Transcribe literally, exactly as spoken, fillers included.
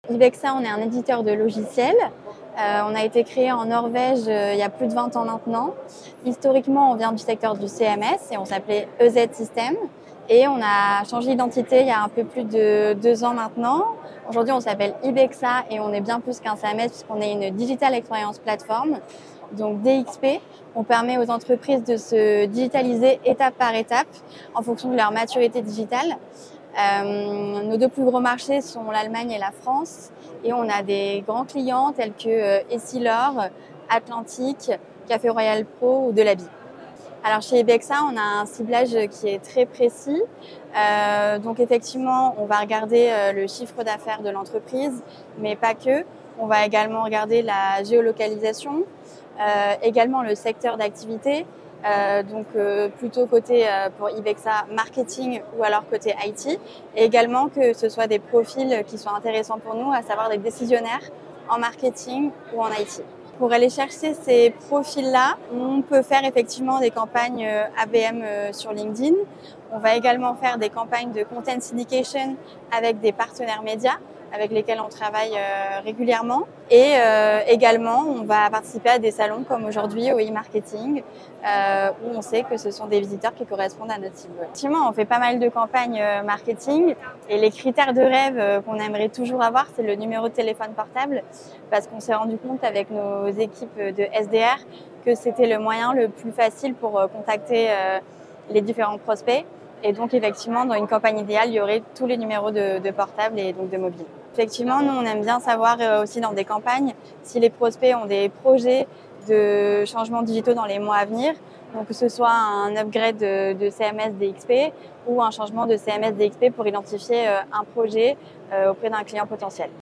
Ibexa, on est un éditeur de logiciels. Euh, on a été créé en Norvège euh, il y a plus de vingt ans maintenant. Historiquement, on vient du secteur du C M S et on s'appelait E Z System. Et on a changé d'identité il y a un peu plus de deux ans maintenant. Aujourd'hui, on s'appelle Ibexa et on est bien plus qu'un C M S puisqu'on est une Digital Experience Platform. Donc D X P, on permet aux entreprises de se digitaliser étape par étape en fonction de leur maturité digitale. Euh, nos deux plus gros marchés sont l'Allemagne et la France et on a des grands clients tels que euh, Essilor, Atlantic, Café Royal Pro ou Delaby. Alors chez Ibexa, on a un ciblage qui est très précis. Euh, donc effectivement, on va regarder euh, le chiffre d'affaires de l'entreprise, mais pas que. On va également regarder la géolocalisation, euh, également le secteur d'activité. Euh, donc euh, plutôt côté euh, pour Ibexa marketing ou alors côté I T, et également que ce soit des profils qui soient intéressants pour nous, à savoir des décisionnaires en marketing ou en I T. Pour aller chercher ces profils-là, on peut faire effectivement des campagnes A B M sur LinkedIn. On va également faire des campagnes de content syndication avec des partenaires médias avec lesquels on travaille euh, régulièrement. Et euh, également, on va participer à des salons comme aujourd'hui au e-marketing, euh, où on sait que ce sont des visiteurs qui correspondent à notre cible. Effectivement, on fait pas mal de campagnes euh, marketing et les critères de rêve euh, qu'on aimerait toujours avoir, c'est le numéro de téléphone portable, parce qu'on s'est rendu compte avec nos équipes de S D R que c'était le moyen le plus facile pour euh, contacter euh, les différents prospects. Et donc, effectivement, dans une campagne idéale, il y aurait tous les numéros de, de portable et donc de mobile. Effectivement, nous, on aime bien savoir euh, aussi dans des campagnes si les prospects ont des projets de changements digitaux dans les mois à venir. Donc, que ce soit un upgrade de, de C M S D X P ou un changement de C M S D X P pour identifier euh, un projet euh, auprès d'un client potentiel.